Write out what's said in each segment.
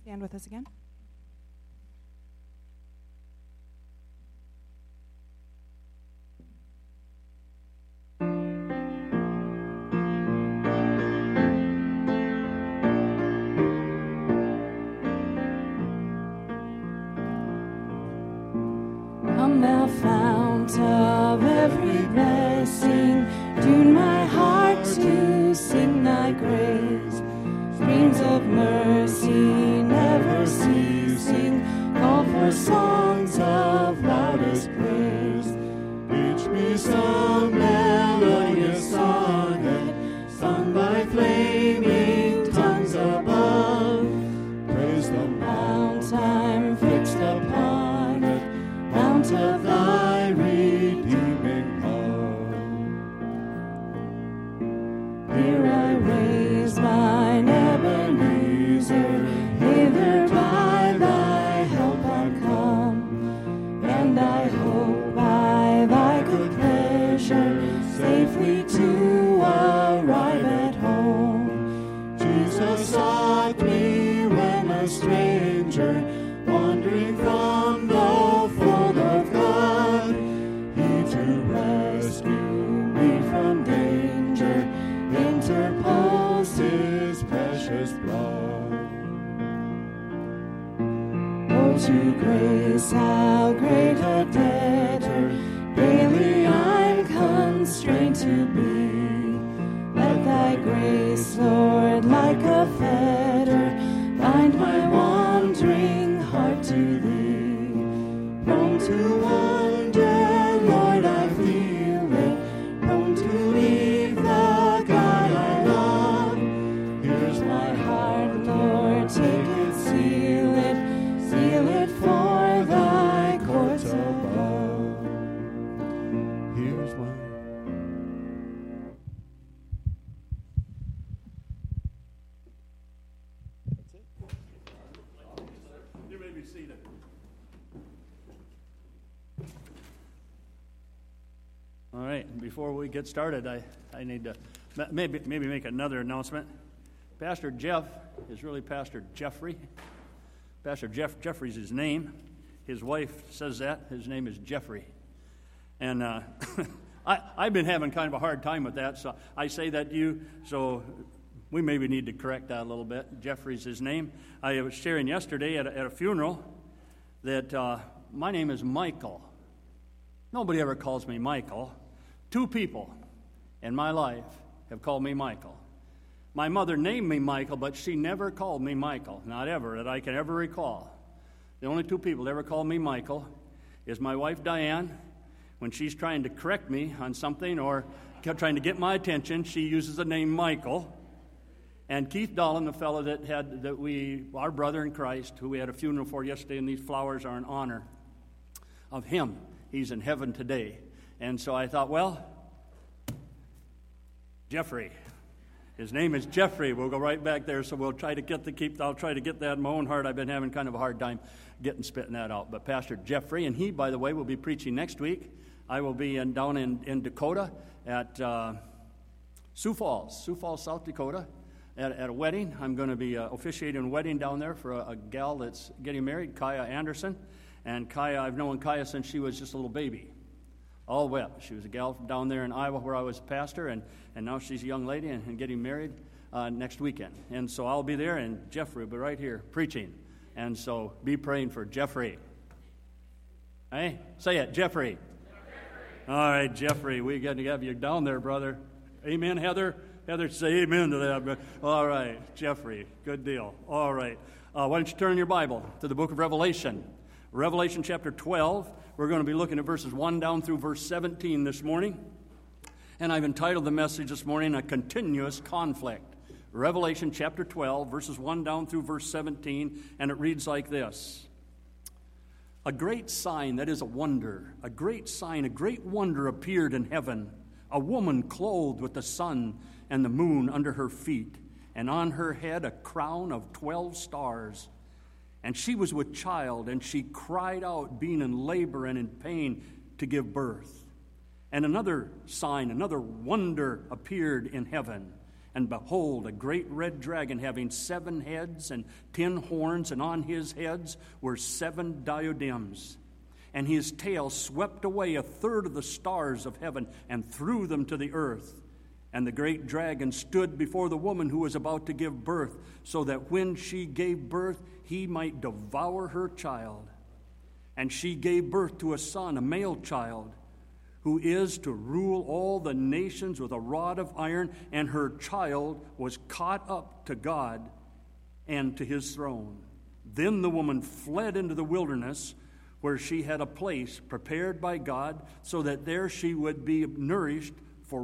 stand with us again? Come thou fount of every blessing, tune my heart to sing thy grace. Streams of mercy never ceasing, call for songs of loudest praise. Teach me some melodious sonnet, sung by flaming tongues above. Praise the mount I'm fixed upon it, mount of thy redeeming love. Here I raise mine Ebenezer, hither by thy help I'm come, and I hope by thy good pleasure safely to arrive at home. Jesus sought me when a stranger, wandering from the fold of God, he to rescue me from danger interposed his precious blood. Oh, to grace how great a debtor daily I'm constrained to be. Let thy grace, Lord, like a fetter, bind my wandering heart to thee. Prone to wander, Lord, I feel it, prone to leave the God I love. Here's my heart, Lord, take it, seal it for thy courts above. Here's my You may be seated. All right, before we get started, I need to maybe make another announcement. Pastor Jeff is really Pastor Jeffrey. Pastor Jeffrey's his name. His wife says that. His name is Jeffrey. And I've been having kind of a hard time with that, so I say that to you, so we maybe need to correct that a little bit. Jeffrey's his name. I was sharing yesterday at a funeral that my name is Michael. Nobody ever calls me Michael. 2 people in my life have called me Michael. My mother named me Michael, but she never called me Michael, not ever, that I can ever recall. The only 2 people that ever called me Michael is my wife Diane. When she's trying to correct me on something or trying to get my attention, she uses the name Michael. And Keith Dolan, the fellow our brother in Christ, who we had a funeral for yesterday, and these flowers are in honor of him. He's in heaven today. And so I thought, well, Jeffrey. His name is Jeffrey. We'll go right back there, so we'll try to I'll try to get that in my own heart. I've been having kind of a hard time spitting that out. But Pastor Jeffrey, and he, by the way, will be preaching next week. I will be down in Dakota at Sioux Falls, South Dakota, at a wedding. I'm going to be officiating a wedding down there for a gal that's getting married, Kaya Anderson. And Kaya, I've known Kaya since she was just a little baby, all wet. She was a gal from down there in Iowa where I was a pastor, and now she's a young lady and getting married next weekend. And so I'll be there, and Jeffrey will be right here preaching. And so be praying for Jeffrey. Hey, say it, Jeffrey. All right, Jeffrey, we got to have you down there, brother. Amen, Heather? Heather, say amen to that. All right, Jeffrey, good deal. All right. Why don't you turn your Bible to the book of Revelation. Revelation chapter 12. We're going to be looking at verses 1 down through verse 17 this morning. And I've entitled the message this morning, A Continuous Conflict. Revelation chapter 12, verses 1 down through verse 17, and it reads like this. A great sign, that is a wonder, a great sign, a great wonder appeared in heaven. A woman clothed with the sun and the moon under her feet, and on her head a crown of 12 stars. And she was with child, and she cried out, being in labor and in pain, to give birth. And another sign, another wonder appeared in heaven. And behold, a great red dragon having 7 heads and 10 horns, and on his heads were 7 diadems. And his tail swept away 1/3 of the stars of heaven and threw them to the earth. And the great dragon stood before the woman who was about to give birth, so that when she gave birth, he might devour her child. And she gave birth to a son, a male child, who is to rule all the nations with a rod of iron, and her child was caught up to God and to his throne. Then the woman fled into the wilderness, where she had a place prepared by God, so that there she would be nourished for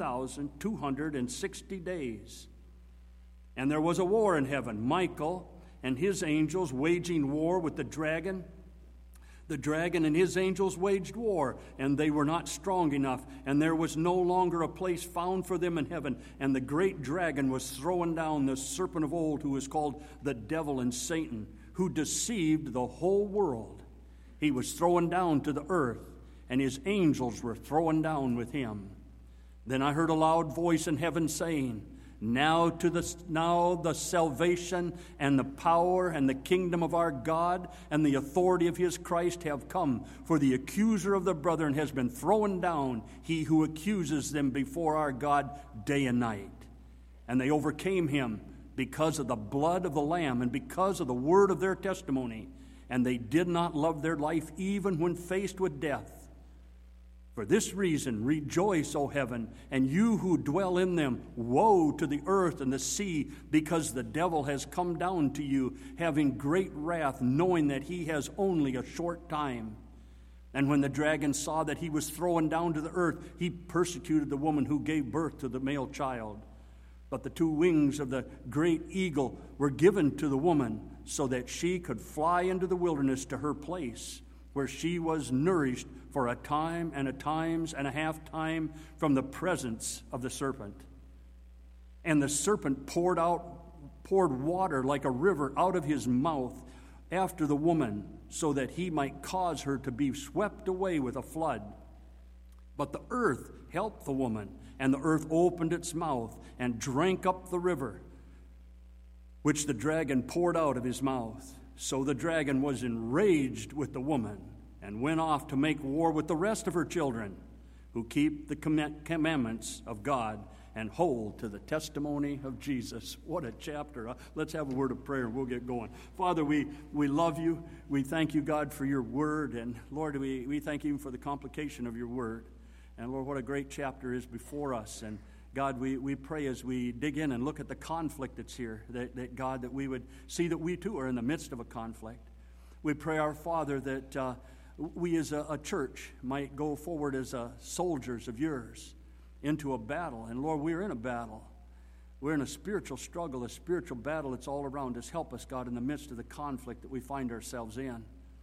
1,260 days. And there was a war in heaven, Michael and his angels waging war with the dragon. The dragon and his angels waged war, and they were not strong enough, and there was no longer a place found for them in heaven. And the great dragon was thrown down, the serpent of old, who is called the devil and Satan, who deceived the whole world. He was thrown down to the earth, and his angels were thrown down with him. Then I heard a loud voice in heaven saying, Now the salvation and the power and the kingdom of our God and the authority of his Christ have come. For the accuser of the brethren has been thrown down, he who accuses them before our God day and night. And they overcame him because of the blood of the Lamb and because of the word of their testimony. And they did not love their life even when faced with death. For this reason, rejoice, O heaven, and you who dwell in them. Woe to the earth and the sea, because the devil has come down to you, having great wrath, knowing that he has only a short time. And when the dragon saw that he was thrown down to the earth, he persecuted the woman who gave birth to the male child. But the 2 wings of the great eagle were given to the woman, so that she could fly into the wilderness to her place, where she was nourished for a time and a times and a half time from the presence of the serpent. And the serpent poured water like a river out of his mouth after the woman, so that he might cause her to be swept away with a flood. But the earth helped the woman, and the earth opened its mouth and drank up the river, which the dragon poured out of his mouth. So the dragon was enraged with the woman and went off to make war with the rest of her children, who keep the commandments of God and hold to the testimony of Jesus. What a chapter. Let's have a word of prayer and we'll get going. Father, we love you. We thank you, God, for your word. And Lord, we thank you for the complication of your word. And Lord, what a great chapter is before us. And God, we pray as we dig in and look at the conflict that's here, that God, that we would see that we too are in the midst of a conflict. We pray, our Father, that we as a church might go forward as soldiers of yours into a battle. And Lord, we're in a battle. We're in a spiritual struggle, a spiritual battle that's all around us. Help us, God, in the midst of the conflict that we find ourselves in.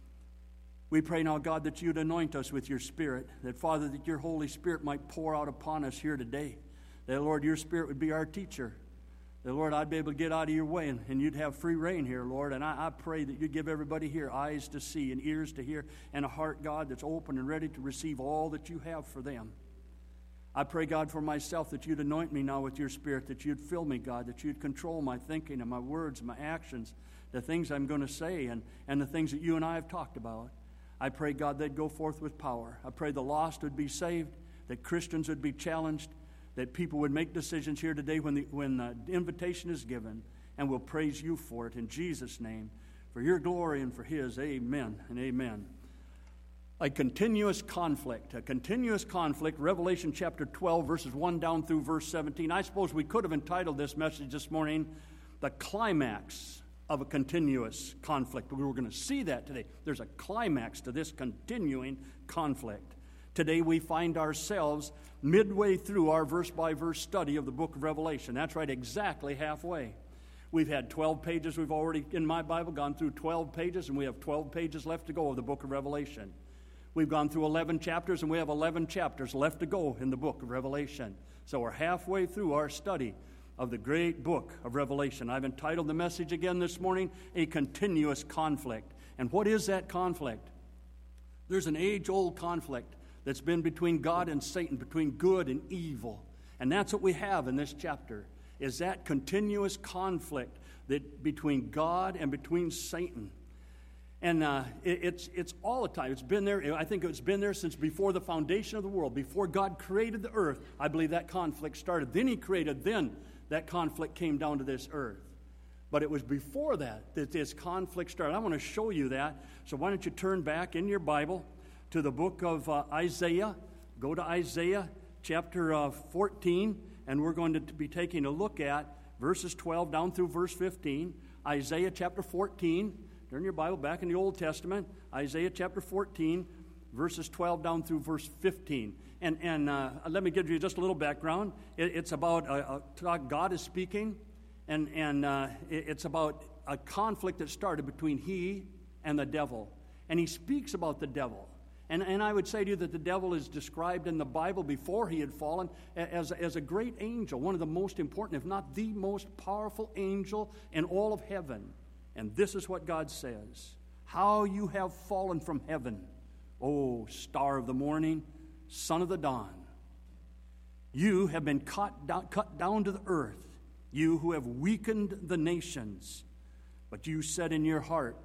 We pray now, God, that you'd anoint us with your Spirit, that, Father, that your Holy Spirit might pour out upon us here today, that, Lord, your Spirit would be our teacher, that, Lord, I'd be able to get out of your way and you'd have free reign here, Lord. And I pray that you'd give everybody here eyes to see and ears to hear and a heart, God, that's open and ready to receive all that you have for them. I pray, God, for myself, that you'd anoint me now with your Spirit, that you'd fill me, God, that you'd control my thinking and my words and my actions, the things I'm going to say and the things that you and I have talked about. I pray, God, they'd go forth with power. I pray the lost would be saved, that Christians would be challenged, that people would make decisions here today when the invitation is given, and we'll praise you for it in Jesus' name, for your glory and for his. Amen and amen. A continuous conflict, Revelation chapter 12, verses 1 down through verse 17. I suppose we could have entitled this message this morning, The Climax of a Continuous Conflict. We were going to see that today. There's a climax to this continuing conflict. Today we find ourselves midway through our verse-by-verse study of the book of Revelation. That's right, exactly halfway. We've had 12 pages. We've already, in my Bible, gone through 12 pages, and we have 12 pages left to go of the book of Revelation. We've gone through 11 chapters, and we have 11 chapters left to go in the book of Revelation. So we're halfway through our study of the great book of Revelation. I've entitled the message again this morning, A Continuous Conflict. And what is that conflict? There's an age-old conflict that's been between God and Satan, between good and evil. And that's what we have in this chapter. is that continuous conflict that between God and between Satan. And it's all the time. It's been there. I think it's been there since before the foundation of the world. Before God created the earth, I believe that conflict started. Then he created, then that conflict came down to this earth. But it was before that this conflict started. I want to show you that. So why don't you turn back in your Bible to the book of Isaiah. Go to Isaiah chapter 14, and we're going to be taking a look at verses 12 down through verse 15. Isaiah chapter 14. Turn your Bible back in the Old Testament, Isaiah chapter 14, verses 12 down through verse 15. And let me give you just a little background. It's about God is speaking, and it's about a conflict that started between he and the devil. And he speaks about the devil. And I would say to you that the devil is described in the Bible before he had fallen as a great angel, one of the most important, if not the most powerful angel in all of heaven. And this is what God says: how you have fallen from heaven, O star of the morning, son of the dawn. You have been cut down to the earth, you who have weakened the nations. But you said in your heart,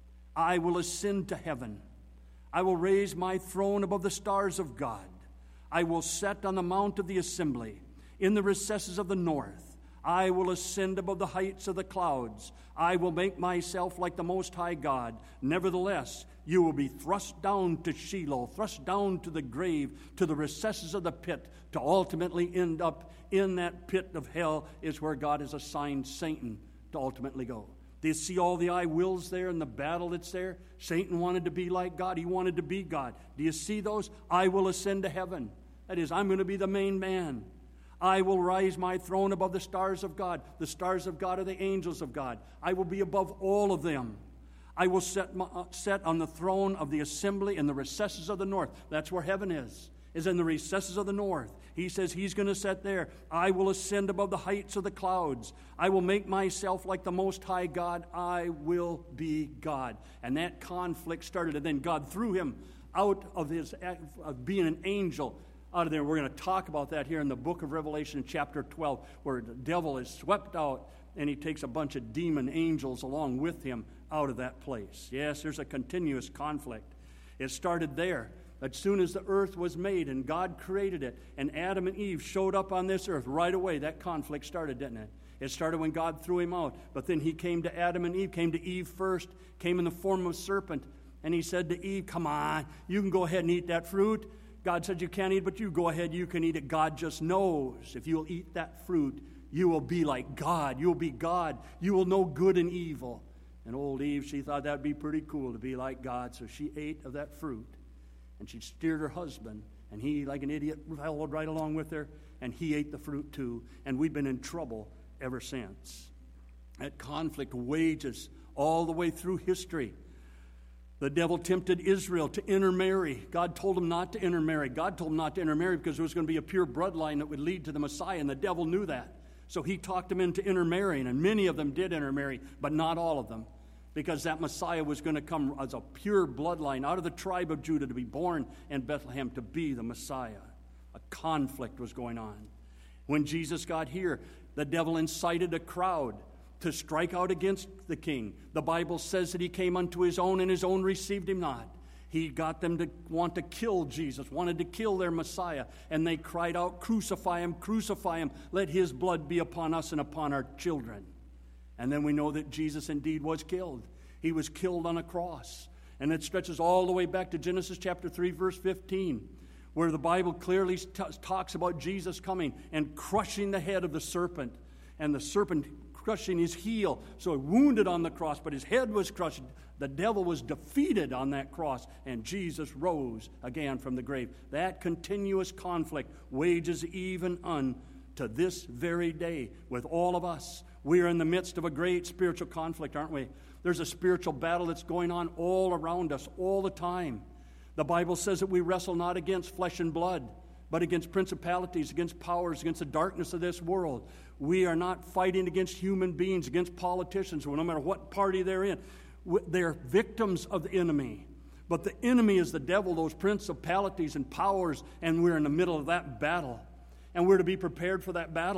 I will ascend to heaven. I will raise my throne above the stars of God. I will set on the mount of the assembly, in the recesses of the north. I will ascend above the heights of the clouds. I will make myself like the Most High God. Nevertheless, you will be thrust down to Sheol, thrust down to the grave, to the recesses of the pit, to ultimately end up in that pit of hell is where God has assigned Satan to ultimately go. Do you see all the I wills there in the battle that's there? Satan wanted to be like God. He wanted to be God. Do you see those? I will ascend to heaven. That is, I'm going to be the main man. I will rise my throne above the stars of God. The stars of God are the angels of God. I will be above all of them. I will set on the throne of the assembly in the recesses of the north. That's where heaven is in the recesses of the north. He says he's going to sit there. I will ascend above the heights of the clouds. I will make myself like the Most High God. I will be God. And that conflict started, and then God threw him out of being an angel out of there. We're going to talk about that here in the book of Revelation, chapter 12, where the devil is swept out, and he takes a bunch of demon angels along with him out of that place. Yes, there's a continuous conflict. It started there. As soon as the earth was made and God created it, and Adam and Eve showed up on this earth, right away that conflict started, didn't it? It started when God threw him out. But then he came to Adam and Eve, came to Eve first, came in the form of a serpent, and he said to Eve, come on, you can go ahead and eat that fruit. God said you can't eat, but you go ahead, you can eat it. God just knows if you'll eat that fruit, you will be like God. You will be God. You will know good and evil. And old Eve, she thought that would be pretty cool to be like God, so she ate of that fruit. And she steered her husband, and he, like an idiot, followed right along with her, and he ate the fruit too. And we've been in trouble ever since. That conflict wages all the way through history. The devil tempted Israel to intermarry. God told him not to intermarry. God told him not to intermarry because there was going to be a pure bloodline that would lead to the Messiah, and the devil knew that. So he talked them into intermarrying, and many of them did intermarry, but not all of them, because that Messiah was going to come as a pure bloodline out of the tribe of Judah to be born in Bethlehem to be the Messiah. A conflict was going on. When Jesus got here, the devil incited a crowd to strike out against the king. The Bible says that he came unto his own, and his own received him not. He got them to want to kill Jesus, wanted to kill their Messiah, and they cried out, crucify him, let his blood be upon us and upon our children. And then we know that Jesus indeed was killed. He was killed on a cross. And it stretches all the way back to Genesis chapter 3, verse 15, where the Bible clearly talks about Jesus coming and crushing the head of the serpent, and the serpent crushing his heel. So wounded on the cross, but his head was crushed. The devil was defeated on that cross, and Jesus rose again from the grave. That continuous conflict wages even unto this very day with all of us. We are in the midst of a great spiritual conflict, aren't we? There's a spiritual battle that's going on all around us all the time. The Bible says that we wrestle not against flesh and blood, but against principalities, against powers, against the darkness of this world. We are not fighting against human beings, against politicians, no matter what party they're in. They're victims of the enemy. But the enemy is the devil, those principalities and powers, and we're in the middle of that battle. And we're to be prepared for that battle.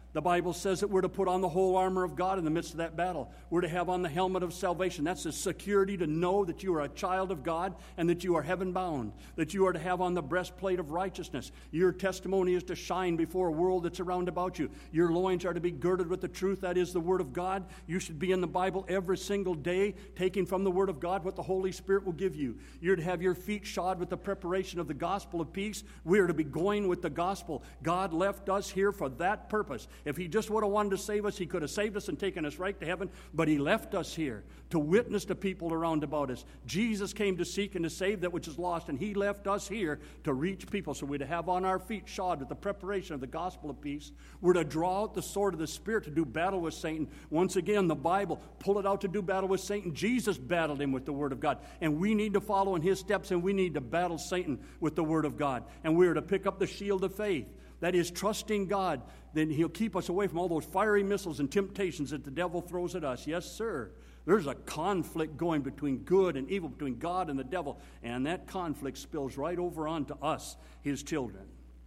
The Bible says that we're to put on the whole armor of God in the midst of that battle. We're to have on the helmet of salvation. That's the security to know that you are a child of God and that you are heaven-bound, that you are to have on the breastplate of righteousness. Your testimony is to shine before a world that's around about you. Your loins are to be girded with the truth, that is the Word of God. You should be in the Bible every single day, taking from the Word of God what the Holy Spirit will give you. You're to have your feet shod with the preparation of the gospel of peace. We're to be going with the gospel. God left us here for that purpose. If he just would have wanted to save us, he could have saved us and taken us right to heaven, but he left us here to witness to people around about us. Jesus came to seek and to save that which is lost, and he left us here to reach people. So we're to have on our feet shod with the preparation of the gospel of peace. We're to draw out the sword of the Spirit to do battle with Satan. Once again, the Bible, pull it out to do battle with Satan. Jesus battled him with the Word of God, and we need to follow in his steps, and we need to battle Satan with the Word of God. And we're to pick up the shield of faith. That is, trusting God, then he'll keep us away from all those fiery missiles and temptations that the devil throws at us. Yes, sir. There's a conflict going between good and evil, between God and the devil, and that conflict spills right over onto us, his children.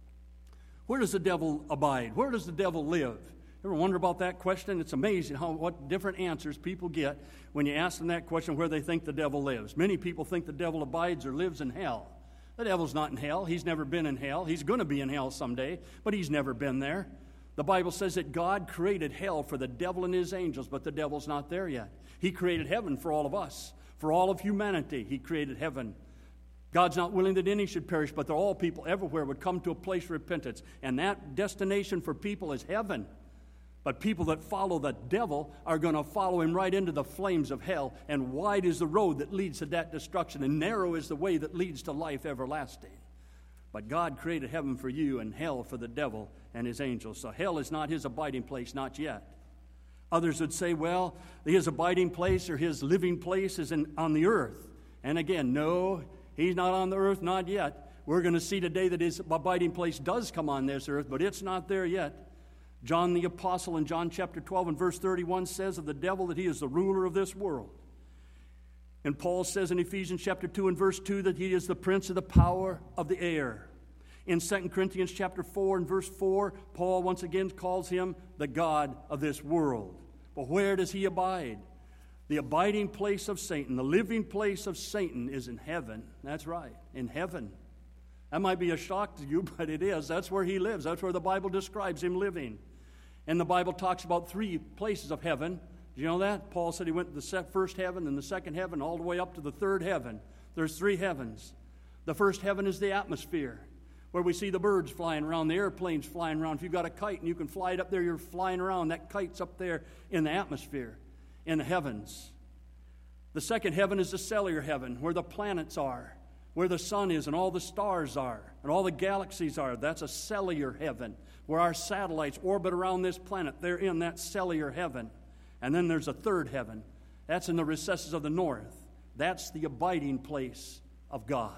Where does the devil abide? Where does the devil live? Ever wonder about that question? It's amazing what different answers people get when you ask them that question, where they think the devil lives. Many people think the devil abides or lives in hell. The devil's not in hell. He's never been in hell. He's going to be in hell someday, but he's never been there. The Bible says that God created hell for the devil and his angels, but the devil's not there yet. He created heaven for all of us, for all of humanity. He created heaven. God's not willing that any should perish, but that all people everywhere would come to a place of repentance. And that destination for people is heaven. But people that follow the devil are going to follow him right into the flames of hell. And wide is the road that leads to that destruction, and narrow is the way that leads to life everlasting. But God created heaven for you and hell for the devil and his angels. So hell is not his abiding place, not yet. Others would say, well, his abiding place or his living place is on the earth. And again, no, he's not on the earth, not yet. We're going to see today that his abiding place does come on this earth, but it's not there yet. John the Apostle in John chapter 12 and verse 31 says of the devil that he is the ruler of this world. And Paul says in Ephesians chapter 2 and verse 2 that he is the prince of the power of the air. In 2 Corinthians chapter 4 and verse 4, Paul once again calls him the God of this world. But where does he abide? The abiding place of Satan, the living place of Satan is in heaven. That's right, in heaven. That might be a shock to you, but it is. That's where he lives. That's where the Bible describes him living. And the Bible talks about 3 places of heaven. Do you know that? Paul said he went to the first heaven and the second heaven, all the way up to the third heaven. There's 3 heavens. The first heaven is the atmosphere, where we see the birds flying around, the airplanes flying around. If you've got a kite and you can fly it up there, you're flying around. That kite's up there in the atmosphere, in the heavens. The second heaven is the cellular heaven, where the planets are, where the sun is and all the stars are and all the galaxies are. That's a cellular heaven, where our satellites orbit around this planet. They're in that cellular heaven. And then there's a third heaven. That's in the recesses of the north. That's the abiding place of God.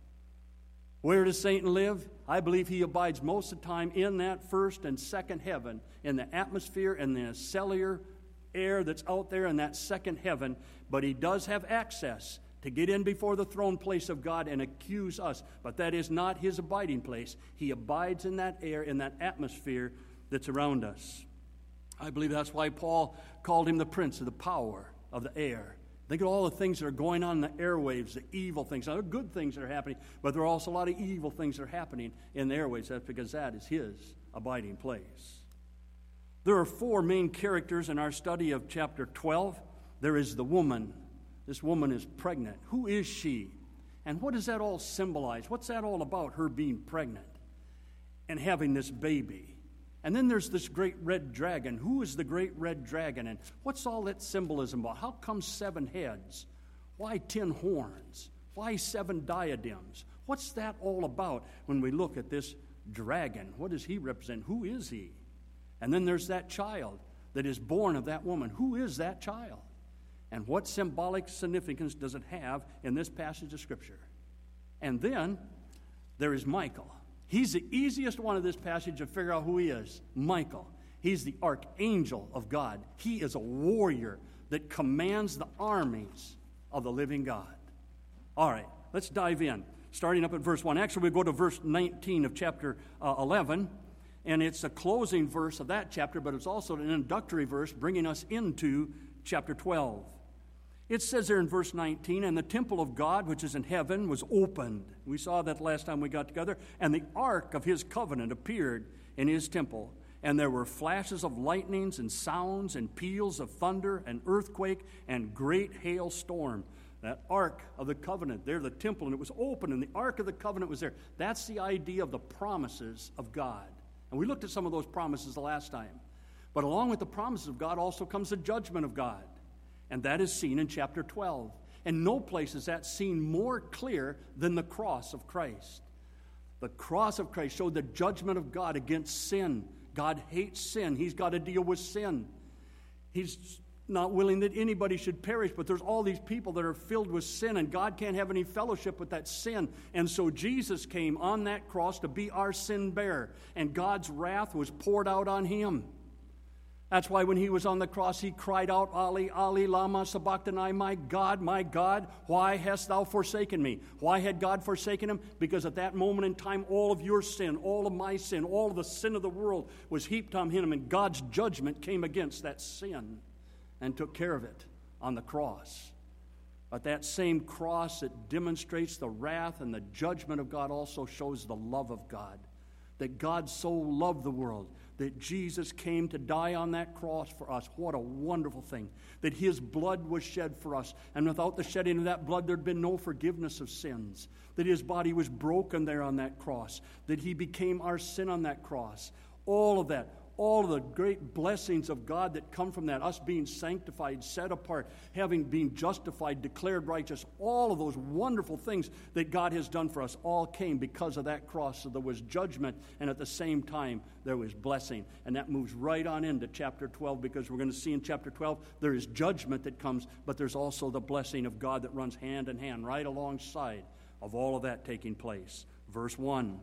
Where does Satan live? I believe he abides most of the time in that first and second heaven, in the atmosphere and the cellular air that's out there in that second heaven. But he does have access to get in before the throne place of God and accuse us. But that is not his abiding place. He abides in that air, in that atmosphere that's around us. I believe that's why Paul called him the prince of the power of the air. Think of all the things that are going on in the airwaves, the evil things. Now, there are good things that are happening, but there are also a lot of evil things that are happening in the airwaves. That's because that is his abiding place. There are 4 main characters in our study of chapter 12. There is the woman. This woman is pregnant. Who is she? And what does that all symbolize? What's that all about, her being pregnant and having this baby? And then there's this great red dragon. Who is the great red dragon? And what's all that symbolism about? How come 7 heads? Why 10 horns? Why 7 diadems? What's that all about when we look at this dragon? What does he represent? Who is he? And then there's that child that is born of that woman. Who is that child? And what symbolic significance does it have in this passage of Scripture? And then there is Michael. He's the easiest one of this passage to figure out who he is. Michael. He's the archangel of God. He is a warrior that commands the armies of the living God. All right, let's dive in. Starting up at verse 1. Actually, we go to verse 19 of chapter 11. And it's a closing verse of that chapter, but it's also an introductory verse bringing us into chapter 12. It says there in verse 19, and the temple of God, which is in heaven, was opened. We saw that last time we got together. And the ark of his covenant appeared in his temple. And there were flashes of lightnings and sounds and peals of thunder and earthquake and great hailstorm. That ark of the covenant, there, the temple, and it was open, and the ark of the covenant was there. That's the idea of the promises of God. And we looked at some of those promises the last time. But along with the promises of God also comes the judgment of God. And that is seen in chapter 12. And no place is that seen more clear than the cross of Christ. The cross of Christ showed the judgment of God against sin. God hates sin. He's got to deal with sin. He's not willing that anybody should perish, but there's all these people that are filled with sin, and God can't have any fellowship with that sin. And so Jesus came on that cross to be our sin bearer, and God's wrath was poured out on him. That's why when he was on the cross, he cried out, Ali, Ali, lama sabachthani, my God, why hast thou forsaken me? Why had God forsaken him? Because at that moment in time, all of your sin, all of my sin, all of the sin of the world was heaped on him, and God's judgment came against that sin and took care of it on the cross. But that same cross that demonstrates the wrath and the judgment of God also shows the love of God. That God so loved the world that Jesus came to die on that cross for us. What a wonderful thing. That his blood was shed for us. And without the shedding of that blood, there'd been no forgiveness of sins. That his body was broken there on that cross. That he became our sin on that cross. All of that. All of the great blessings of God that come from that, us being sanctified, set apart, having been justified, declared righteous, all of those wonderful things that God has done for us all came because of that cross. So there was judgment, and at the same time, there was blessing. And that moves right on into chapter 12, because we're going to see in chapter 12, there is judgment that comes, but there's also the blessing of God that runs hand in hand right alongside of all of that taking place. Verse 1,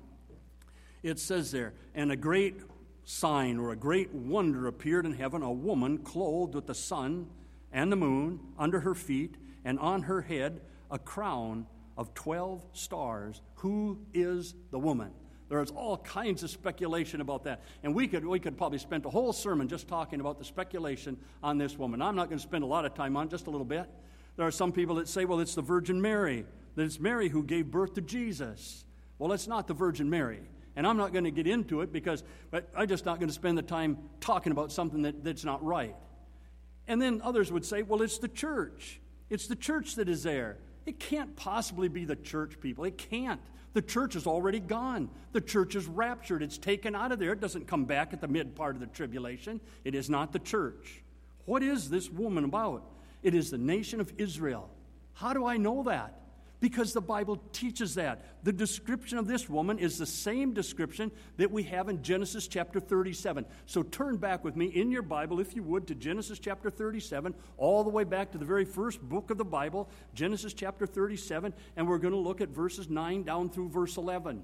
it says there, and a great sign or a great wonder appeared in heaven, a woman clothed with the sun and the moon under her feet, and on her head a crown of 12 stars. Who is the woman? There's all kinds of speculation about that. And we could probably spend a whole sermon just talking about the speculation on this woman. I'm not going to spend a lot of time on it, just a little bit. There are some people that say, well, it's the Virgin Mary, that it's Mary who gave birth to Jesus. Well, it's not the Virgin Mary. And I'm not going to get into it but I'm just not going to spend the time talking about something that's not right. And then others would say, well, it's the church. It's the church that is there. It can't possibly be the church, people. It can't. The church is already gone. The church is raptured. It's taken out of there. It doesn't come back at the mid part of the tribulation. It is not the church. What is this woman about? It is the nation of Israel. How do I know that? Because the Bible teaches that. The description of this woman is the same description that we have in Genesis chapter 37. So turn back with me in your Bible, if you would, to Genesis chapter 37, all the way back to the very first book of the Bible, Genesis chapter 37, and we're going to look at verses 9 down through verse 11.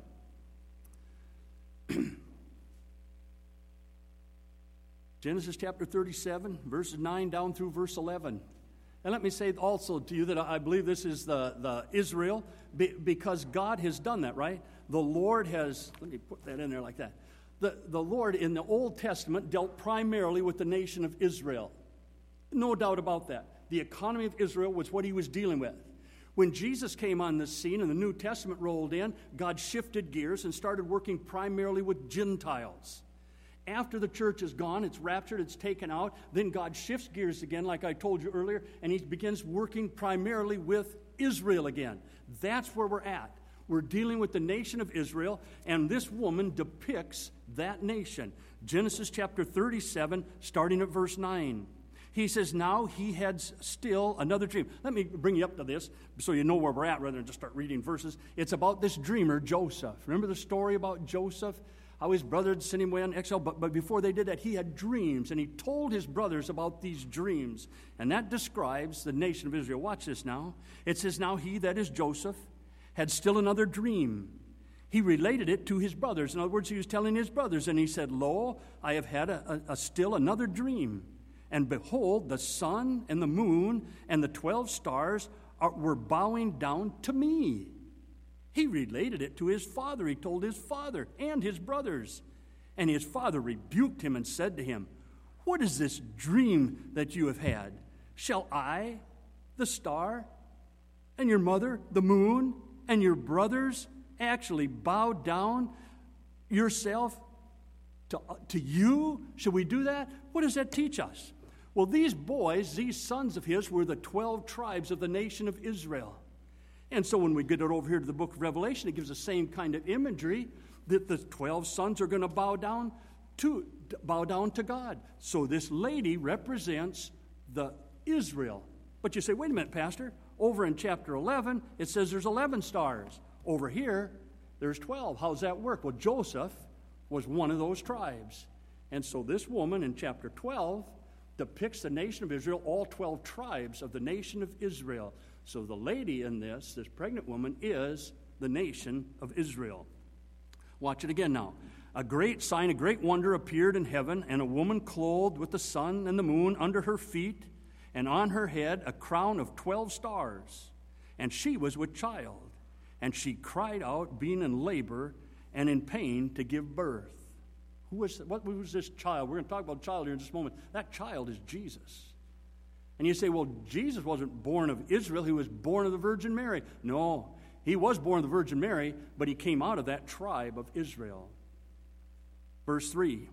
Genesis chapter 37, verses 9 down through verse 11. And let me say also to you that I believe this is the Israel, because God has done that, right? The Lord has, let me put that in there like that. The Lord in the Old Testament dealt primarily with the nation of Israel. No doubt about that. The economy of Israel was what he was dealing with. When Jesus came on the scene and the New Testament rolled in, God shifted gears and started working primarily with Gentiles. After the church is gone, it's raptured, it's taken out, then God shifts gears again, like I told you earlier, and he begins working primarily with Israel again. That's where we're at. We're dealing with the nation of Israel, and this woman depicts that nation. Genesis chapter 37, starting at verse 9. He says, now he had still another dream. Let me bring you up to this so you know where we're at rather than just start reading verses. It's about this dreamer, Joseph. Remember the story about Joseph? How his brother had sent him away on exile, but before they did that, he had dreams, and he told his brothers about these dreams. And that describes the nation of Israel. Watch this now. It says, now he, that is Joseph, had still another dream. He related it to his brothers. In other words, he was telling his brothers, and he said, lo, I have had a still another dream. And behold, the sun and the moon and the 12 stars were bowing down to me. He related it to his father. He told his father and his brothers. And his father rebuked him and said to him, "What is this dream that you have had? Shall I, the star, and your mother, the moon, and your brothers actually bow down yourself to you? Shall we do that?" What does that teach us? Well, these boys, these sons of his, were the 12 tribes of the nation of Israel. And so when we get it over here to the book of Revelation, it gives the same kind of imagery that the 12 sons are going to bow down to God. So this lady represents the Israel. But you say, wait a minute, Pastor. Over in chapter 11, it says there's 11 stars. Over here, there's 12. How does that work? Well, Joseph was one of those tribes. And so this woman in chapter 12 depicts the nation of Israel, all 12 tribes of the nation of Israel. So the lady in this pregnant woman, is the nation of Israel. Watch it again now. A great sign, a great wonder appeared in heaven, and a woman clothed with the sun and the moon under her feet, and on her head a crown of 12 stars. And she was with child, and she cried out, being in labor and in pain to give birth. What was this child? We're going to talk about a child here in just a moment. That child is Jesus. And you say, well, Jesus wasn't born of Israel. He was born of the Virgin Mary. No, he was born of the Virgin Mary, but he came out of that tribe of Israel. Verse 3,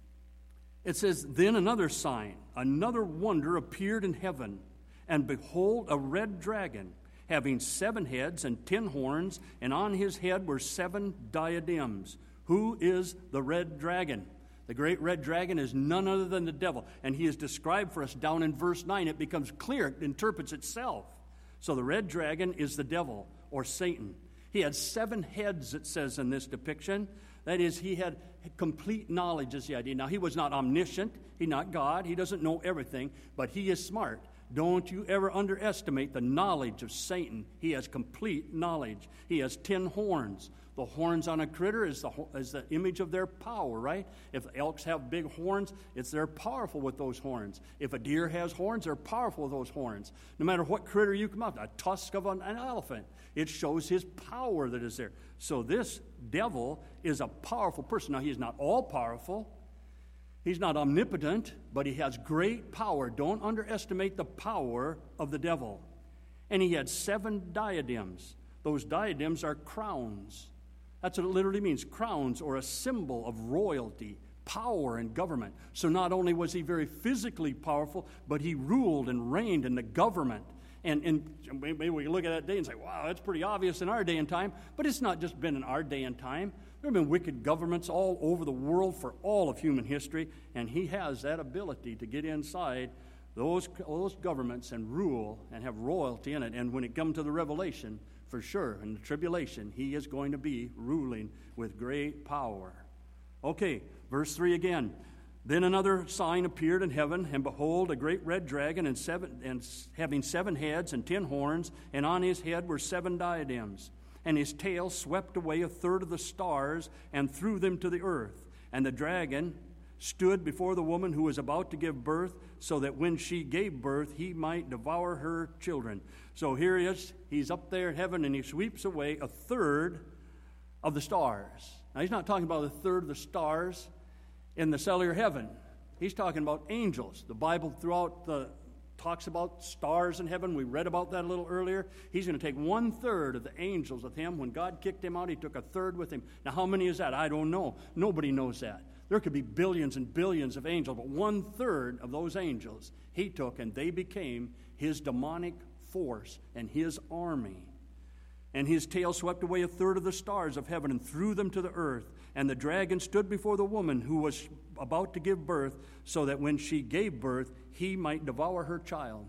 it says, "Then another sign, another wonder appeared in heaven, and behold, a red dragon, having 7 heads and 10 horns, and on his head were 7 diadems." Who is the red dragon? The great red dragon is none other than the devil. And he is described for us down in verse 9. It becomes clear, it interprets itself. So the red dragon is the devil, or Satan. He had 7 heads, it says in this depiction. That is, he had complete knowledge, is the idea. Now, he was not omniscient. He's not God. He doesn't know everything, but he is smart. Don't you ever underestimate the knowledge of Satan. He has complete knowledge. He has 10 horns. The horns on a critter is the image of their power, right? If elks have big horns, they're powerful with those horns. If a deer has horns, they're powerful with those horns. No matter what critter you come up, a tusk of an elephant, it shows his power that is there. So this devil is a powerful person. Now, he's not all-powerful. He's not omnipotent, but he has great power. Don't underestimate the power of the devil. And he had 7 diadems. Those diadems are crowns. That's what it literally means. Crowns, or a symbol of royalty, power, and government. So not only was he very physically powerful, but he ruled and reigned in the government. And maybe we look at that day and say, wow, that's pretty obvious in our day and time. But it's not just been in our day and time. There have been wicked governments all over the world for all of human history, and he has that ability to get inside those governments and rule and have royalty in it. And when it comes to the Revelation, for sure, in the tribulation, he is going to be ruling with great power. Okay, verse 3 again. "Then another sign appeared in heaven, and behold, a great red dragon, and having 7 heads and 10 horns, and on his head were 7 diadems. And his tail swept away 1/3 of the stars and threw them to the earth. And the dragon stood before the woman who was about to give birth, so that when she gave birth, he might devour her children." So here he is. He's up there in heaven, and he sweeps away 1/3 of the stars. Now, he's not talking about 1/3 of the stars in the cellular heaven. He's talking about angels. The Bible throughout talks about stars in heaven. We read about that a little earlier. He's going to take 1/3 of the angels with him. When God kicked him out, he took 1/3 with him. Now, how many is that? I don't know. Nobody knows that. There could be billions and billions of angels, but 1/3 of those angels he took, and they became his demonic force and his army. And his tail swept away 1/3 of the stars of heaven and threw them to the earth. And the dragon stood before the woman who was about to give birth, so that when she gave birth, he might devour her child.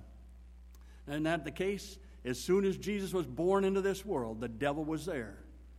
Isn't that the case? As soon as Jesus was born into this world, the devil was there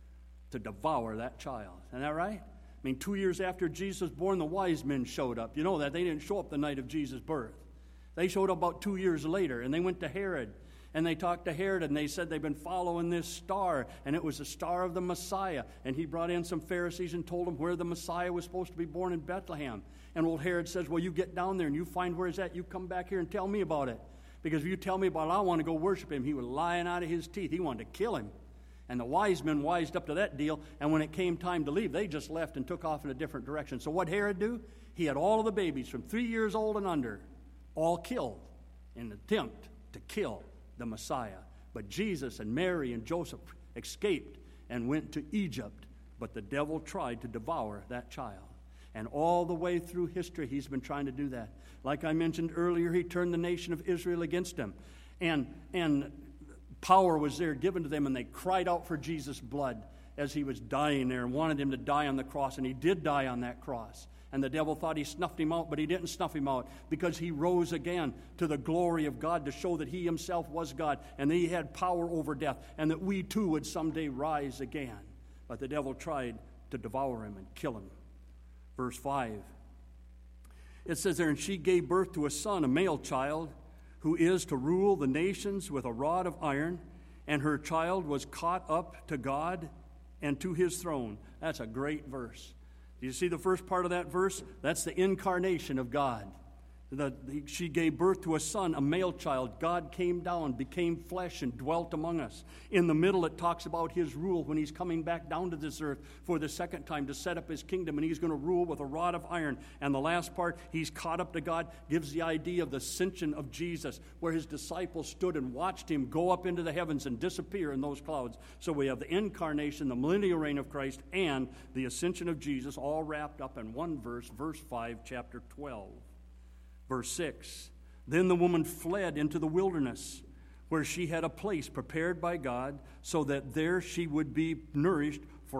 to devour that child. Isn't that right? I mean, 2 years after Jesus was born, the wise men showed up. You know that. They didn't show up the night of Jesus' birth. They showed up about 2 years later, and they went to Herod. And they talked to Herod, and they said they've been following this star, and it was the star of the Messiah. And he brought in some Pharisees and told them where the Messiah was supposed to be born, in Bethlehem. And old Herod says, well, you get down there and you find where he's at. You come back here and tell me about it. Because if you tell me about it, I want to go worship him. He was lying out of his teeth. He wanted to kill him. And the wise men wised up to that deal, and when it came time to leave, they just left and took off in a different direction. So what Herod do? He had all of the babies from 3 years old and under all killed in an attempt to kill the Messiah. But Jesus and Mary and Joseph escaped and went to Egypt, but the devil tried to devour that child. And all the way through history, he's been trying to do that. Like I mentioned earlier, he turned the nation of Israel against him. And power was there given to them, and they cried out for Jesus' blood as he was dying there and wanted him to die on the cross, and he did die on that cross. And the devil thought he snuffed him out, but he didn't snuff him out, because he rose again to the glory of God to show that he himself was God and that he had power over death, and that we too would someday rise again. But the devil tried to devour him and kill him. Verse 5. It says there, and she gave birth to a son, a male child, who is to rule the nations with a rod of iron, and her child was caught up to God and to his throne. That's a great verse. Do you see the first part of that verse? That's the incarnation of God. She gave birth to a son, a male child. God came down, became flesh, and dwelt among us. In the middle, it talks about his rule when he's coming back down to this earth for the second time to set up his kingdom, and he's going to rule with a rod of iron. And the last part, he's caught up to God, gives the idea of the ascension of Jesus, where his disciples stood and watched him go up into the heavens and disappear in those clouds. So we have the incarnation, the millennial reign of Christ, and the ascension of Jesus, all wrapped up in one verse, verse 5, chapter 12. Verse 6, then the woman fled into the wilderness, where she had a place prepared by God, so that there she would be nourished for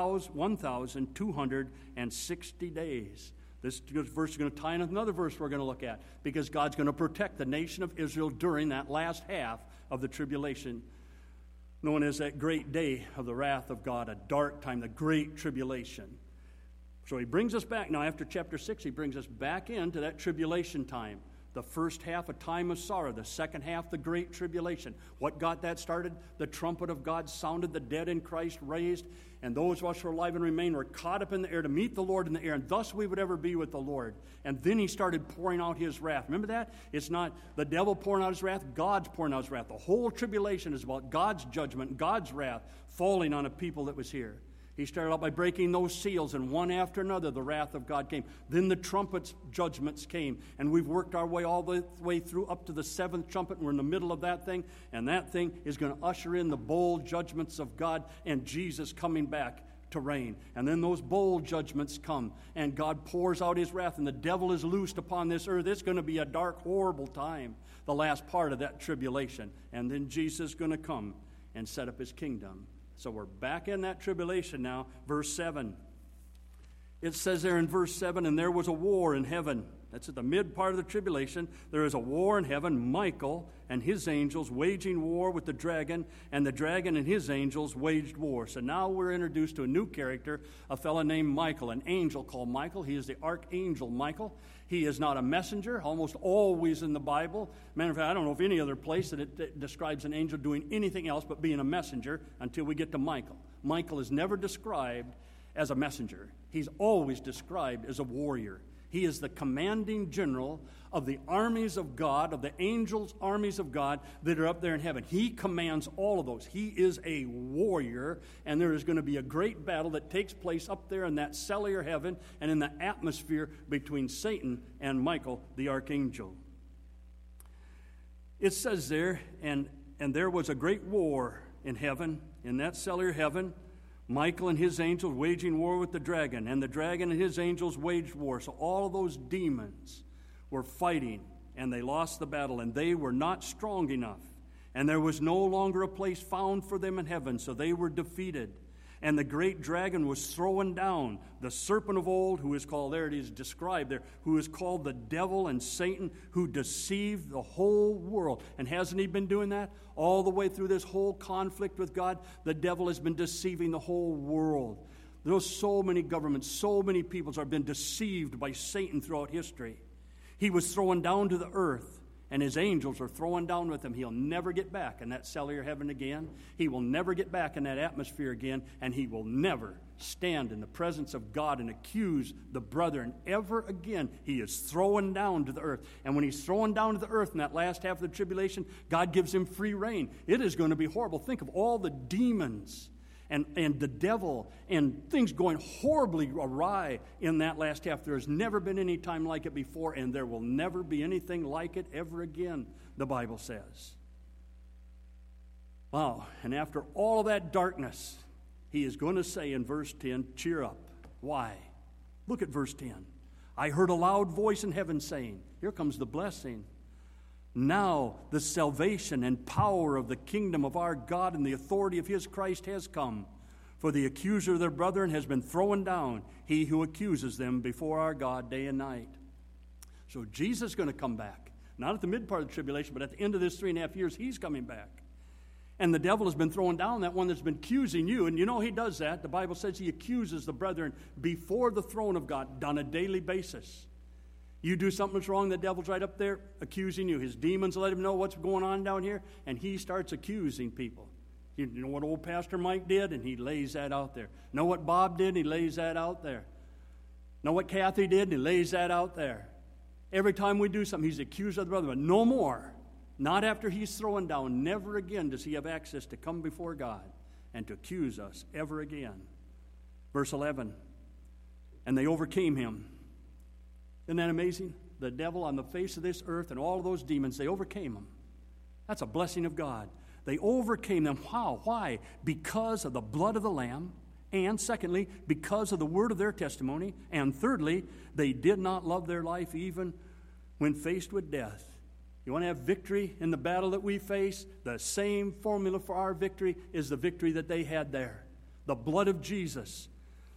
1,260 days. This verse is going to tie in with another verse we're going to look at, because God's going to protect the nation of Israel during that last half of the tribulation, known as that great day of the wrath of God, a dark time, the great tribulation. So he brings us back now after chapter 6. He brings us back into that tribulation time. The first half, a time of sorrow. The second half, the great tribulation. What got that started? The trumpet of God sounded, the dead in Christ raised, and those of us who are alive and remain were caught up in the air to meet the Lord in the air, and thus we would ever be with the Lord. And then he started pouring out his wrath. Remember that? It's not the devil pouring out his wrath, God's pouring out his wrath. The whole tribulation is about God's judgment, God's wrath falling on a people that was here. He started out by breaking those seals, and one after another, the wrath of God came. Then the trumpets' judgments came, and we've worked our way all the way through up to the seventh trumpet, and we're in the middle of that thing, and that thing is going to usher in the bowl judgments of God and Jesus coming back to reign. And then those bowl judgments come, and God pours out his wrath, and the devil is loosed upon this earth. It's going to be a dark, horrible time, the last part of that tribulation. And then Jesus is going to come and set up his kingdom. So we're back in that tribulation now. Verse 7. It says there in verse 7, and there was a war in heaven. That's at the mid part of the tribulation. There is a war in heaven. Michael and his angels waging war with the dragon, and the dragon and his angels waged war. So now we're introduced to a new character, a fellow named Michael, an angel called Michael. He is the archangel Michael. He is not a messenger, almost always in the Bible. Matter of fact, I don't know of any other place that it describes an angel doing anything else but being a messenger until we get to Michael. Michael is never described as a messenger. He's always described as a warrior. He is the commanding general of the armies of God, of the angels' armies of God that are up there in heaven. He commands all of those. He is a warrior, and there is going to be a great battle that takes place up there in that cellular heaven and in the atmosphere between Satan and Michael, the archangel. It says there, and there was a great war in heaven, in that cellular heaven, Michael and his angels waging war with the dragon, and the dragon and his angels waged war. So all of those demons were fighting, and they lost the battle, and they were not strong enough. And there was no longer a place found for them in heaven, so they were defeated. And the great dragon was thrown down, the serpent of old, who is called, there it is described there, who is called the devil and Satan, who deceived the whole world. And hasn't he been doing that? All the way through this whole conflict with God, the devil has been deceiving the whole world. There's so many governments, so many peoples have been deceived by Satan throughout history. He was thrown down to the earth, and his angels are throwing down with him. He'll never get back in that cellular heaven again. He will never get back in that atmosphere again, and he will never stand in the presence of God and accuse the brethren ever again. He is thrown down to the earth. And when he's thrown down to the earth in that last half of the tribulation, God gives him free reign. It is going to be horrible. Think of all the demons and the devil and things going horribly awry in that last half. There has never been any time like it before, and there will never be anything like it ever again, the Bible says. Wow. And after all of that darkness, he is going to say in verse 10, cheer up. Why? Look at verse 10. I heard a loud voice in heaven saying, here comes the blessing. Now the salvation and power of the kingdom of our God and the authority of his Christ has come. For the accuser of their brethren has been thrown down, he who accuses them before our God day and night. So Jesus is going to come back. Not at the mid part of the tribulation, but at the end of this 3.5 years, he's coming back. And the devil has been thrown down, that one that's been accusing you. And you know he does that. The Bible says he accuses the brethren before the throne of God on a daily basis. You do something that's wrong, the devil's right up there accusing you. His demons let him know what's going on down here, and he starts accusing people. You know what old Pastor Mike did? And he lays that out there. Know what Bob did? And he lays that out there. Know what Kathy did? And he lays that out there. Every time we do something, he's accused of the brother. But no more. Not after he's thrown down. Never again does he have access to come before God and to accuse us ever again. Verse 11. And they overcame him. Isn't that amazing? The devil on the face of this earth and all of those demons, they overcame him. That's a blessing of God. They overcame them. How? Why? Because of the blood of the Lamb. And secondly, because of the word of their testimony. And thirdly, they did not love their life even when faced with death. You want to have victory in the battle that we face? The same formula for our victory is the victory that they had there. The blood of Jesus.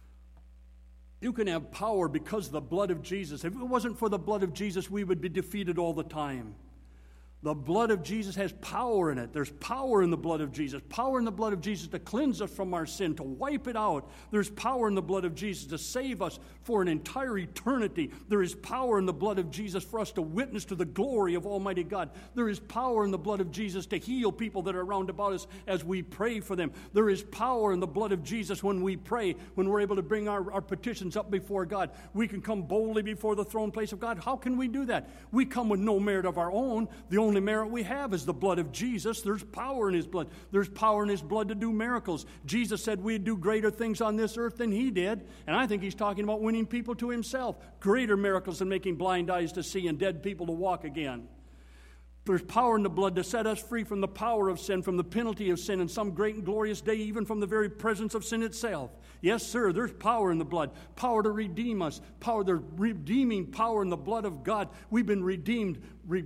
You can have power because of the blood of Jesus. If it wasn't for the blood of Jesus, we would be defeated all the time. The blood of Jesus has power in it. There's power in the blood of Jesus. Power in the blood of Jesus to cleanse us from our sin, to wipe it out. There's power in the blood of Jesus to save us for an entire eternity. There is power in the blood of Jesus for us to witness to the glory of Almighty God. There is power in the blood of Jesus to heal people that are around about us as we pray for them. There is power in the blood of Jesus when we pray, when we're able to bring our petitions up before God. We can come boldly before the throne place of God. How can we do that? We come with no merit of our own. The only merit we have is the blood of Jesus. There's power in his blood. There's power in his blood to do miracles. Jesus said we'd do greater things on this earth than he did. And I think he's talking about winning people to himself. Greater miracles than making blind eyes to see and dead people to walk again. There's power in the blood to set us free from the power of sin, from the penalty of sin, and some great and glorious day, even from the very presence of sin itself. Yes, sir, there's power in the blood. Power to redeem us. Power, the redeeming power in the blood of God. We've been redeemed,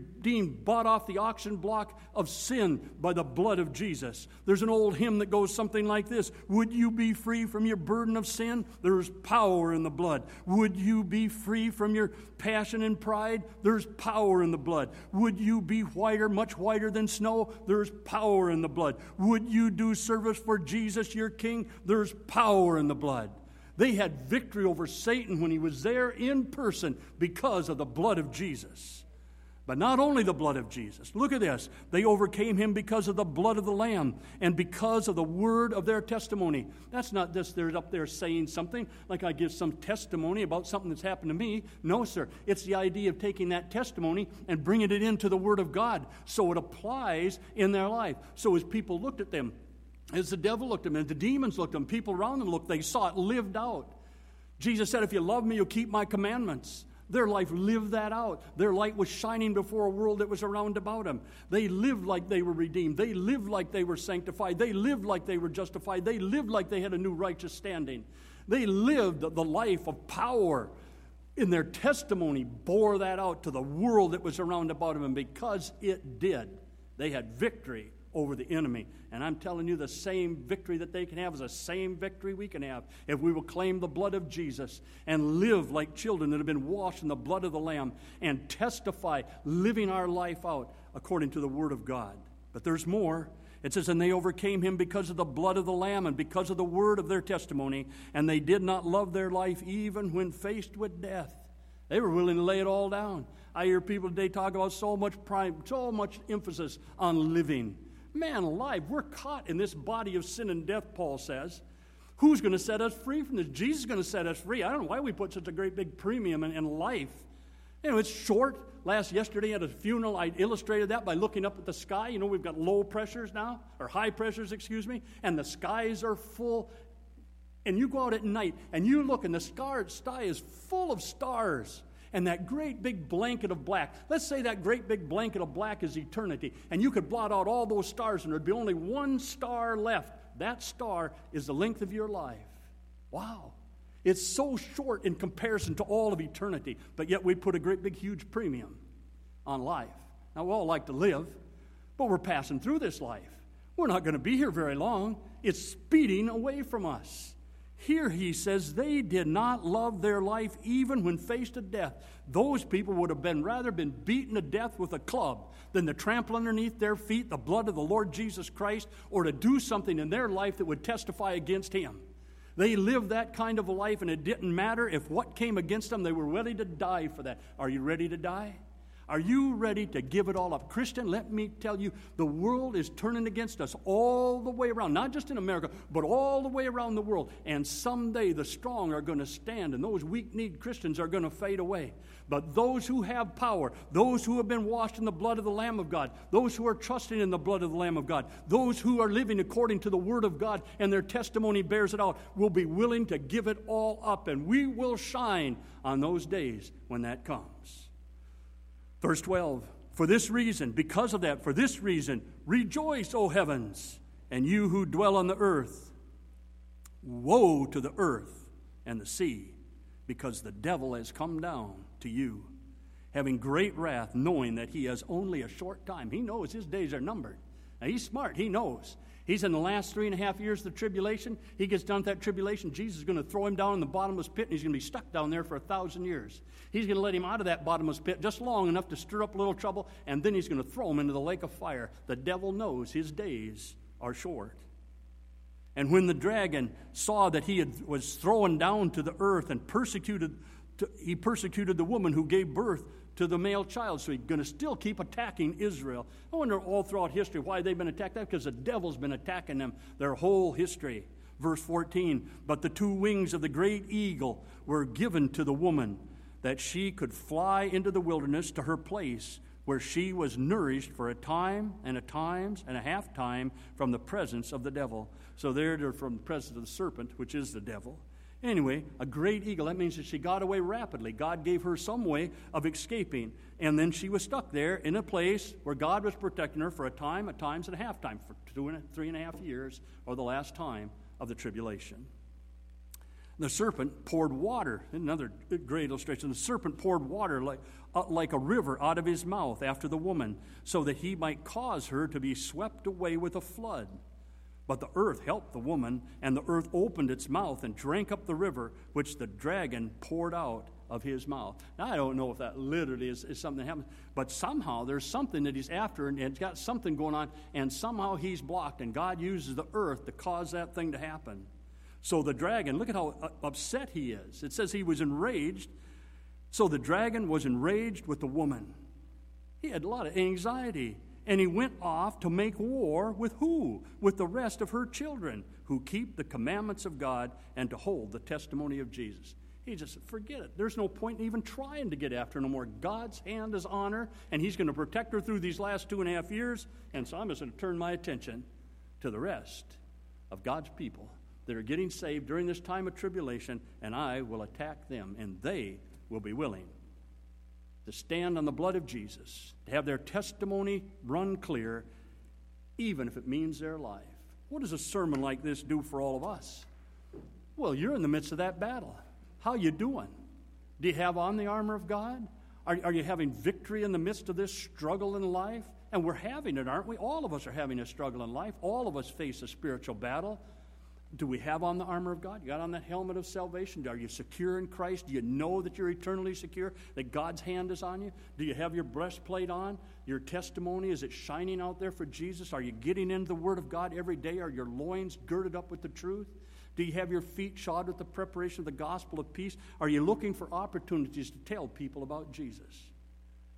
bought off the auction block of sin by the blood of Jesus. There's an old hymn that goes something like this. Would you be free from your burden of sin? There's power in the blood. Would you be free from your passion and pride? There's power in the blood. Would you be whiter, much whiter than snow? There's power in the blood. Would you do service for Jesus, your King? There's power in the blood. They had victory over Satan when he was there in person because of the blood of Jesus. But not only the blood of Jesus. Look at this. They overcame him because of the blood of the Lamb and because of the word of their testimony. That's not just they're up there saying something like I give some testimony about something that's happened to me. No, sir. It's the idea of taking that testimony and bringing it into the word of God so it applies in their life. So as people looked at them, as the devil looked at them, and the demons looked at them, people around them looked, they saw it lived out. Jesus said, if you love me, you'll keep my commandments. Their life lived that out. Their light was shining before a world that was around about them. They lived like they were redeemed. They lived like they were sanctified. They lived like they were justified. They lived like they had a new righteous standing. They lived the life of power. In their testimony, bore that out to the world that was around about them. And because it did, they had victory over the enemy. And I'm telling you, the same victory that they can have is the same victory we can have if we will claim the blood of Jesus and live like children that have been washed in the blood of the Lamb and testify, living our life out according to the Word of God. But there's more. It says, and they overcame him because of the blood of the Lamb and because of the word of their testimony, and they did not love their life even when faced with death. They were willing to lay it all down. I hear people today talk about so much pride, so much emphasis on living. Man alive, we're caught in this body of sin and death, Paul says. Who's going to set us free from this? Jesus is going to set us free. I don't know why we put such a great big premium in life. You know, it's short. Yesterday at a funeral, I illustrated that by looking up at the sky. You know, we've got low pressures now, or high pressures, and the skies are full. And you go out at night, and you look, and the sky is full of stars. And that great big blanket of black. Let's say that great big blanket of black is eternity. And you could blot out all those stars, and there'd be only one star left. That star is the length of your life. Wow. It's so short in comparison to all of eternity, but yet we put a great big huge premium on life. Now, we all like to live, but we're passing through this life. We're not going to be here very long. It's speeding away from us. Here he says they did not love their life even when faced with death. Those people would have rather been beaten to death with a club than to trample underneath their feet the blood of the Lord Jesus Christ, or to do something in their life that would testify against him. They lived that kind of a life, and it didn't matter if what came against them. They were ready to die for that. Are you ready to die? Are you ready to give it all up? Christian, let me tell you, the world is turning against us all the way around, not just in America, but all the way around the world. And someday the strong are going to stand, and those weak-kneed Christians are going to fade away. But those who have power, those who have been washed in the blood of the Lamb of God, those who are trusting in the blood of the Lamb of God, those who are living according to the Word of God, and their testimony bears it out, will be willing to give it all up, and we will shine on those days when that comes. Verse 12, for this reason, because of that, for this reason, rejoice, O heavens, and you who dwell on the earth. Woe to the earth and the sea, because the devil has come down to you, having great wrath, knowing that he has only a short time. He knows his days are numbered. Now, he's smart. He knows. He's in the last 3.5 years of the tribulation. He gets done with that tribulation. Jesus is going to throw him down in the bottomless pit, and he's going to be stuck down there for 1,000 years. He's going to let him out of that bottomless pit just long enough to stir up a little trouble, and then he's going to throw him into the lake of fire. The devil knows his days are short. And when the dragon saw that was thrown down to the earth and he persecuted the woman who gave birth to the male child. So he's going to still keep attacking Israel. I wonder all throughout history why they've been attacked. That's because the devil's been attacking them their whole history. Verse 14, but the 2 wings of the great eagle were given to the woman, that she could fly into the wilderness to her place, where she was nourished for a time and a times and a half time from the presence of the devil. So they're from the presence of the serpent, which is the devil. Anyway, a great eagle, that means that she got away rapidly. God gave her some way of escaping. And then she was stuck there in a place where God was protecting her for a time, a times, and a half time, for 3.5 years, or the last time of the tribulation. The serpent poured water. Another great illustration. The serpent poured water like a river out of his mouth after the woman, so that he might cause her to be swept away with a flood. But the earth helped the woman, and the earth opened its mouth and drank up the river, which the dragon poured out of his mouth. Now, I don't know if that literally is something that happens, but somehow there's something that he's after, and it's got something going on, and somehow he's blocked, and God uses the earth to cause that thing to happen. So the dragon, look at how upset he is. It says he was enraged. So the dragon was enraged with the woman. He had a lot of anxiety. And he went off to make war with who? With the rest of her children, who keep the commandments of God and to hold the testimony of Jesus. He just said, forget it. There's no point in even trying to get after her no more. God's hand is on her, and he's going to protect her through these last 2.5 years. And so I'm just going to turn my attention to the rest of God's people that are getting saved during this time of tribulation, and I will attack them, and they will be willing to stand on the blood of Jesus, to have their testimony run clear, even if it means their life. What does a sermon like this do for all of us? Well, you're in the midst of that battle. How you doing? Do you have on the armor of God? Are you having victory in the midst of this struggle in life? And we're having it, aren't we? All of us are having a struggle in life. All of us face a spiritual battle. Do we have on the armor of God? You got on that helmet of salvation? Are you secure in Christ? Do you know that you're eternally secure, that God's hand is on you? Do you have your breastplate on? Your testimony, is it shining out there for Jesus? Are you getting into the Word of God every day? Are your loins girded up with the truth? Do you have your feet shod with the preparation of the gospel of peace? Are you looking for opportunities to tell people about Jesus?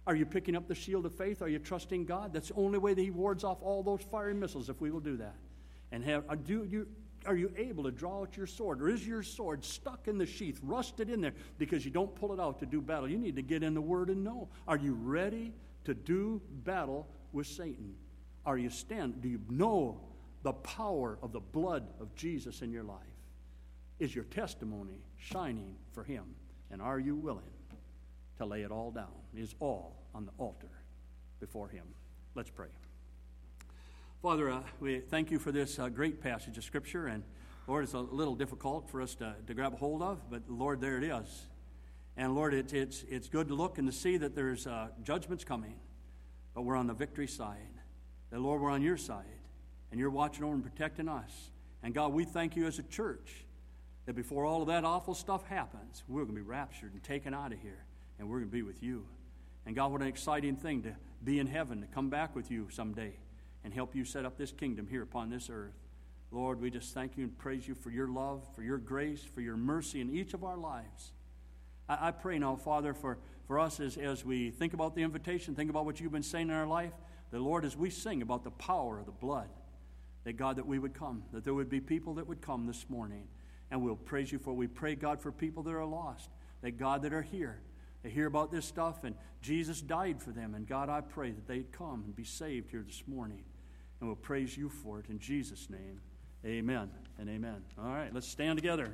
Are you picking up the shield of faith? Are you trusting God? That's the only way that he wards off all those fiery missiles if we will do that. And are you able to draw out your sword? Or is your sword stuck in the sheath, rusted in there because you don't pull it out to do battle? You need to get in the Word and know. Are you ready to do battle with Satan? Do you know the power of the blood of Jesus in your life? Is your testimony shining for him? And are you willing to lay it all down? It is all on the altar before him. Let's pray. Father, we thank you for this great passage of Scripture. And Lord, it's a little difficult for us to grab a hold of, but Lord, there it is. And Lord, it's good to look and to see that there's judgments coming, but we're on the victory side. That, Lord, we're on your side, and you're watching over and protecting us. And God, we thank you as a church that before all of that awful stuff happens, we're going to be raptured and taken out of here, and we're going to be with you. And God, what an exciting thing to be in heaven, to come back with you someday and help you set up this kingdom here upon this earth. Lord, we just thank you and praise you for your love, for your grace, for your mercy in each of our lives. I pray now, Father, for us as we think about the invitation, think about what you've been saying in our life, that, Lord, as we sing about the power of the blood, that, God, that we would come, that there would be people that would come this morning, and we'll praise you for it. We pray, God, for people that are lost, that, God, that are here. They hear about this stuff, and Jesus died for them, and, God, I pray that they'd come and be saved here this morning, and we'll praise you for it in Jesus' name. Amen and amen. All right, let's stand together.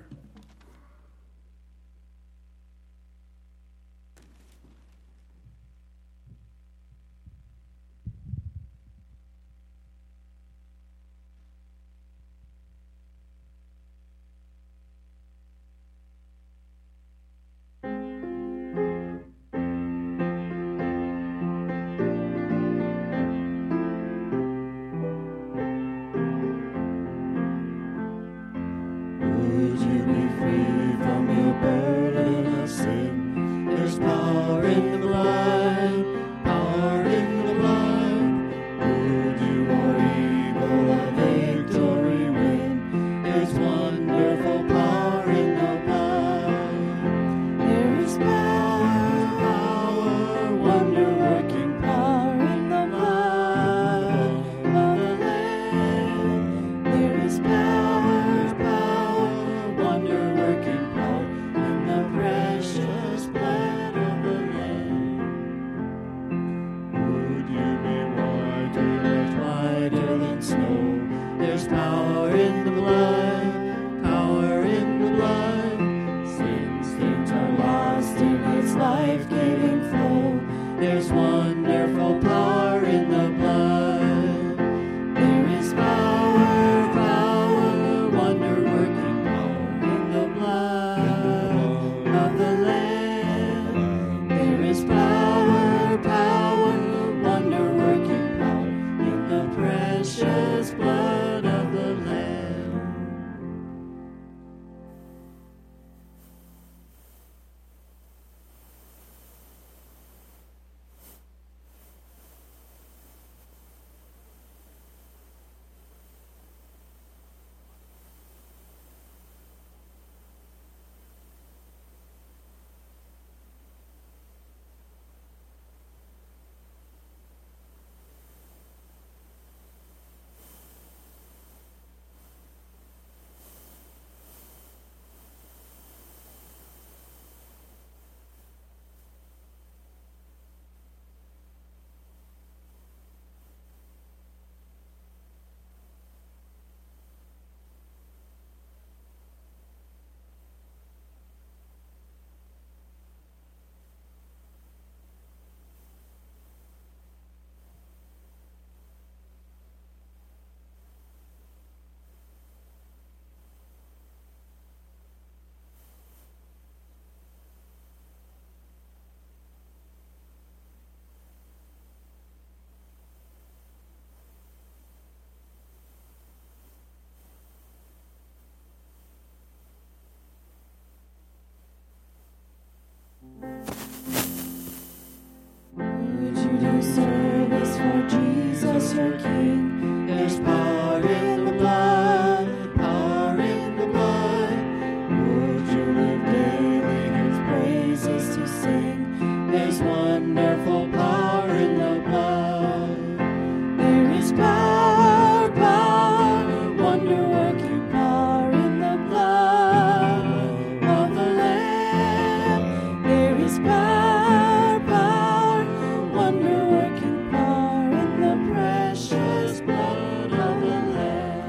Would you do service for Jesus, your King? There's power in the blood, power in the blood. Would you live daily His praises to sing? There's one